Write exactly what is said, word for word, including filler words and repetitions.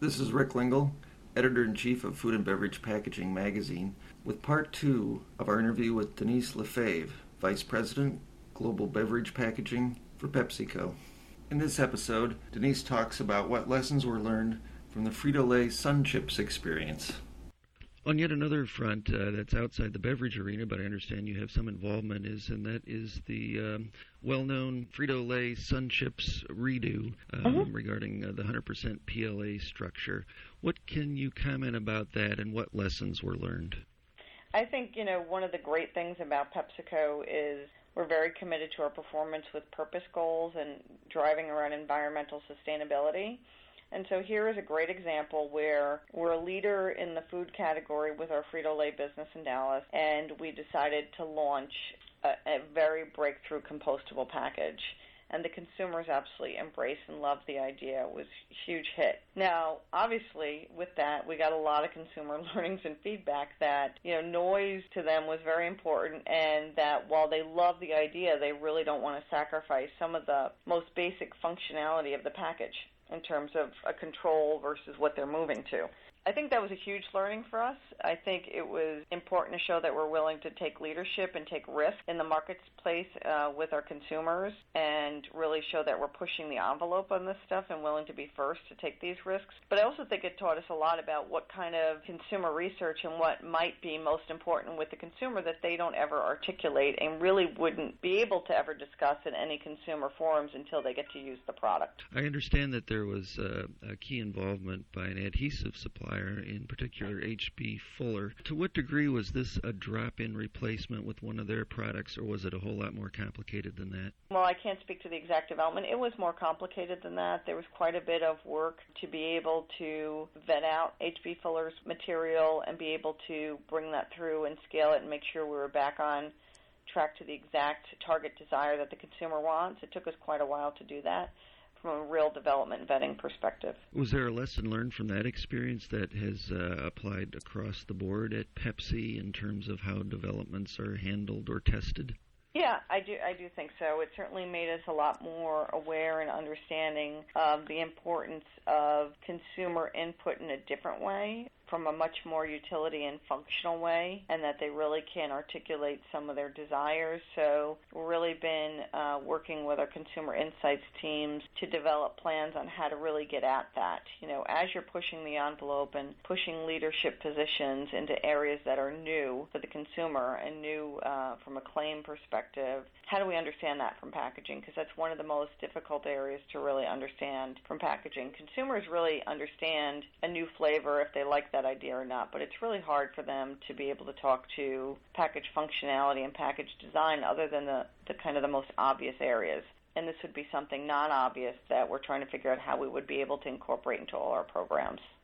This is Rick Lingle, Editor-in-Chief of Food and Beverage Packaging Magazine, with part two of our interview with Denise Lefebvre, Vice President, Global Beverage Packaging for PepsiCo. In this episode, Denise talks about what lessons were learned from the Frito-Lay Sun Chips experience. On yet another front uh, that's outside the beverage arena, but I understand you have some involvement, is and that is the um, well-known Frito-Lay Sun Chips redo um, mm-hmm. regarding uh, the one hundred percent P L A structure. What can you comment about that, and what lessons were learned? I think, you know, one of the great things about PepsiCo is we're very committed to our performance with purpose goals and driving around environmental sustainability. And so here is a great example where we're a leader in the food category with our Frito-Lay business in Dallas, and we decided to launch a, a very breakthrough compostable package. And the consumers absolutely embraced and loved the idea. It was a huge hit. Now, obviously, with that, we got a lot of consumer learnings and feedback that, you know, noise to them was very important, and that while they love the idea, they really don't want to sacrifice some of the most basic functionality of the package in terms of a control versus what they're moving to. I think that was a huge learning for us. I think it was important to show that we're willing to take leadership and take risk in the marketplace uh, with our consumers and really show that we're pushing the envelope on this stuff and willing to be first to take these risks. But I also think it taught us a lot about what kind of consumer research and what might be most important with the consumer that they don't ever articulate and really wouldn't be able to ever discuss in any consumer forums until they get to use the product. I understand that there was uh, a key involvement by an adhesive supplier, in particular H B Fuller. To what degree was this a drop-in replacement with one of their products, or was it a whole lot more complicated than that? Well, I can't speak to the exact development. It was more complicated than that. There was quite a bit of work to be able to vet out H B Fuller's material and be able to bring that through and scale it and make sure we were back on track to the exact target desire that the consumer wants. It took us quite a while to do that from a real development vetting perspective. Was there a lesson learned from that experience that has uh, applied across the board at Pepsi in terms of how developments are handled or tested? Yeah, I do I do think so. It certainly made us a lot more aware and understanding of the importance of consumer input in a different way, from a much more utility and functional way, and that they really can articulate some of their desires. So we've really been uh, working with our consumer insights teams to develop plans on how to really get at that. You know, as you're pushing the envelope and pushing leadership positions into areas that are new for the consumer and new uh, from a claim perspective, how do we understand that from packaging? Because that's one of the most difficult areas to really understand from packaging. Consumers really understand a new flavor if they like that idea or not, but it's really hard for them to be able to talk to package functionality and package design other than the, the kind of the most obvious areas. And this would be something non-obvious that we're trying to figure out how we would be able to incorporate into all our programs.